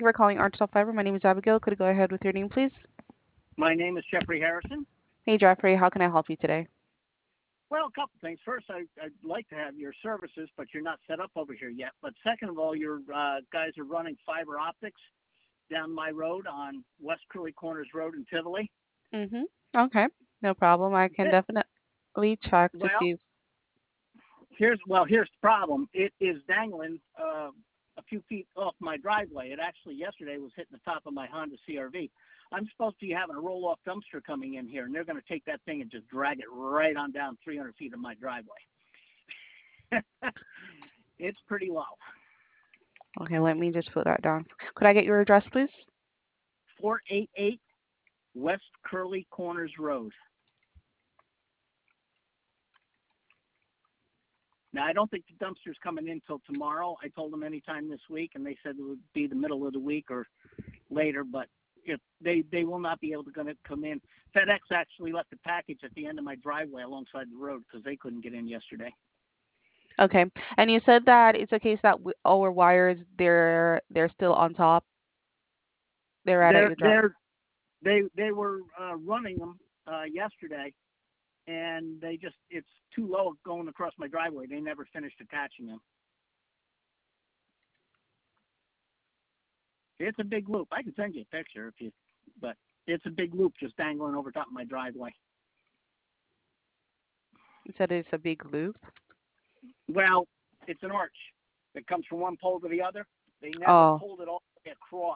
Thank you for calling Arch Fiber. My name is Abigail. Could you go ahead with your name, please? My name is Jeffrey Harrison. Hey, Jeffrey. How can I help you today? Well, a couple things. First, I'd like to have your services, but you're not set up over here yet. But second of all, your guys are running fiber optics down my road on West Curly Corners Road in Tivoli. Mm-hmm. Okay. No problem. I can It, definitely check to well, see. here's the problem. It is dangling a few feet off my driveway. It actually yesterday was hitting the top of my Honda CRV. I'm supposed to be having a roll-off dumpster coming in here, and they're going to take that thing and just drag it right on down 300 feet of my driveway. It's pretty low. Okay, let me just put that down. Could I get your address, please? 488 West Curly Corners Road. Now, I don't think the dumpster's coming in till tomorrow. I told them anytime this week, and they said it would be the middle of the week or later, but if they will not be able to come in. FedEx actually left the package at the end of my driveway alongside the road because they couldn't get in yesterday. Okay. And you said that it's a case that our wires they're still on top. They're at They're your drop. they're they were running them yesterday, and it's too low going across my driveway. They never finished attaching them. It's a big loop. I can send you a picture but it's a big loop just dangling over top of my driveway. You said it's a big loop. Well, it's an arch that comes from one pole to the other. They never Oh. pulled it all the way across.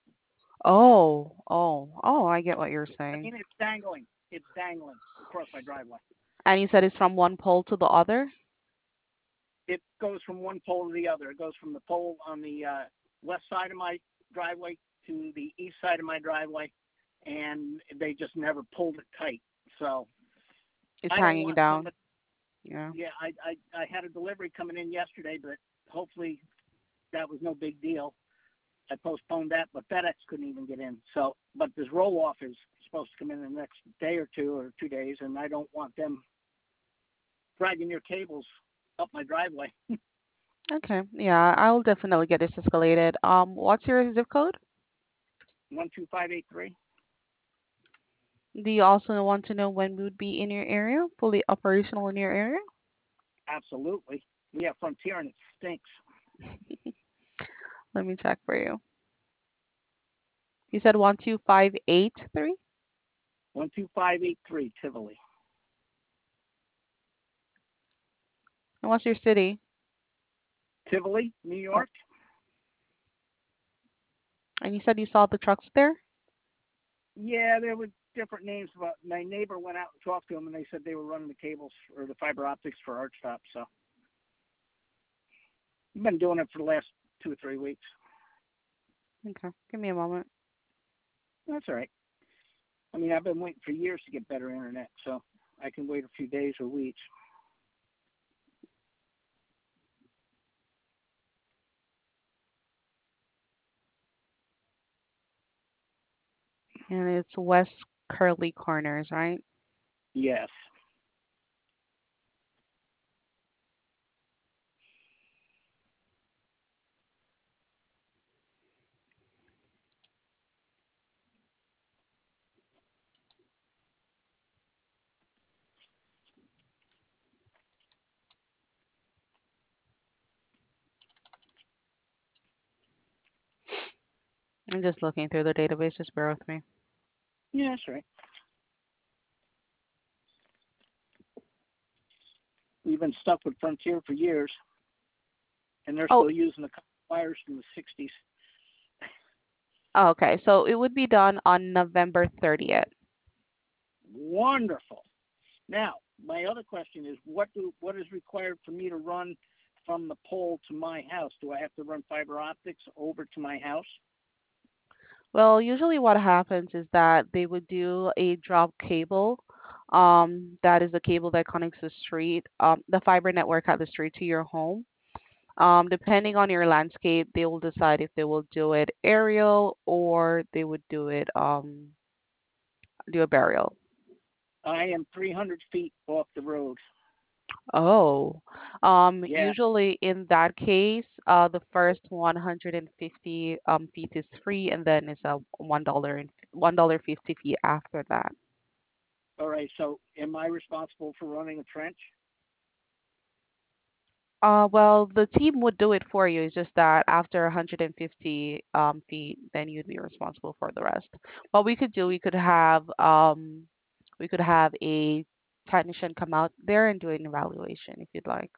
Oh. I get what you're I saying. mean, it's dangling. It's dangling across my driveway. And you said it's from one pole to the other? It goes from one pole to the other. It goes from the pole on the west side of my driveway to the east side of my driveway, and they just never pulled it tight. So It's I don't hanging want down. somebody. Yeah. Yeah, I had a delivery coming in yesterday, but hopefully that was no big deal. I postponed that, but FedEx couldn't even get in. So, but this roll off is supposed to come in the next day or 2 days, and I don't want them dragging your cables up my driveway. Okay. Yeah, I'll definitely get this escalated. What's your zip code? 12583. Do you also want to know when we would be in your area, fully operational in your area? Absolutely. We have Frontier, and it stinks. Let me check for you. You said 12583? 12583 Tivoli. And what's your city? Tivoli, New Oh, York. and you said you saw the trucks there? Yeah, there were different names, but my neighbor went out and talked to them, and they said they were running the cables or the fiber optics for Archtop. So I've been doing it for the last 2 or 3 weeks. Okay. Give me a moment. That's all right. I mean, I've been waiting for years to get better internet, so I can wait a few days or weeks. And it's West Curly Corners, right? Yes. I'm just looking through the database. Just bear with me. Yeah, that's right. We've been stuck with Frontier for years, and they're Oh, still using the wires from the 60s. oh, okay. So it would be done on November 30th. Wonderful. Now, my other question is, what is required for me to run from the pole to my house? Do I have to run fiber optics over to my house? Well, usually what happens is that they would do a drop cable. That is the cable that connects the street, the fiber network at the street to your home. Depending on your landscape, they will decide if they will do it aerial or they would do a burial. I am 300 feet off the road. Oh, Yeah. usually in that case, the first 150 feet is free, and then it's a $1.50 fee after that. All right. So am I responsible for running a trench? Well, the team would do it for you. It's just that after 150 feet, then you'd be responsible for the rest. What we could do, we could have a technician come out there and do an evaluation if you'd like.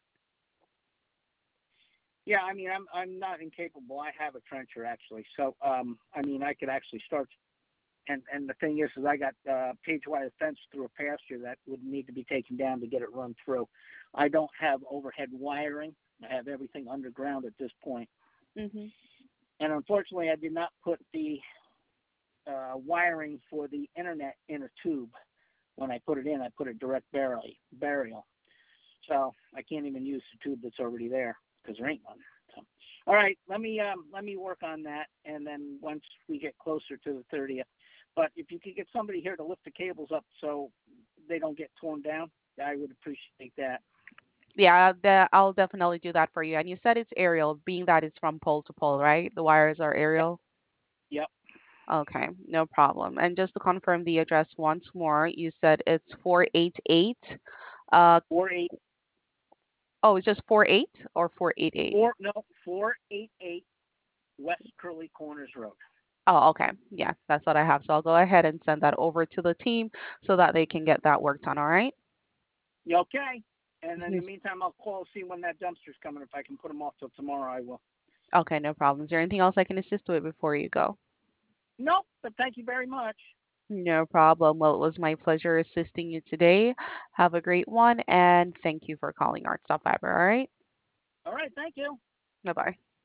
Yeah, I mean, I'm not incapable. I have a trencher actually, so I mean, I could actually start. And the thing is I got cage wire fence through a pasture that would need to be taken down to get it run through. I don't have overhead wiring. I have everything underground at this point. Mhm. And unfortunately, I did not put the wiring for the internet in a tube. When I put it in, I put it direct burial. So I can't even use the tube that's already there because there ain't one. So, all right, let me work on that, and then once we get closer to the 30th. But if you could get somebody here to lift the cables up so they don't get torn down, I would appreciate that. Yeah, I'll definitely do that for you. And you said it's aerial, being that it's from pole to pole, right? The wires are Yep, aerial. yep. Okay, no problem. And just to confirm the address once more, you said it's 488. Uh, 48 oh, it's just 48 or 488? 488 West Curly Corners Road. Oh, okay. Yeah, that's what I have. So I'll go ahead and send that over to the team so that they can get that worked on, all right? You okay? And in the Yes. meantime, I'll call see when that dumpster's coming. If I can put them off till tomorrow, I will. Okay, no problem. Is there anything else I can assist with before you go? Nope, but thank you very much. No problem. Well, it was my pleasure assisting you today. Have a great one, and thank you for calling Art Stop Fiber, all right? All right, thank you. Bye-bye.